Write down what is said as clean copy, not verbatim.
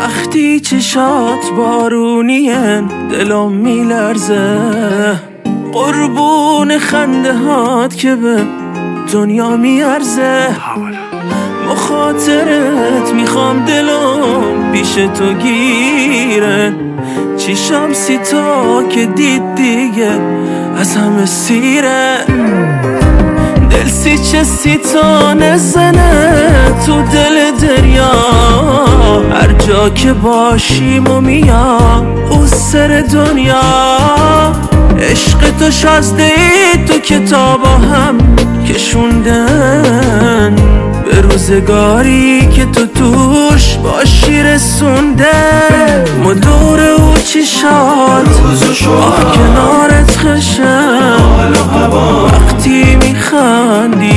وقتی چشات بارونین دلم میلرزه، قربون خنده هات که به دنیا میارزه. مخاطرت میخوام دلم پیش تو گیره، چیشم سیتا که دید دیگه از همه سیره. دل چه سیتا نزنه تو دل دریا، هر جا که باشیم و میام او سر دنیا. عشق تو شازده ای تو کتابا هم کشوندن، به روزگاری که تو توش باشی رسوندن. مدور او چشات آه کنارت خشم، وقتی میخندی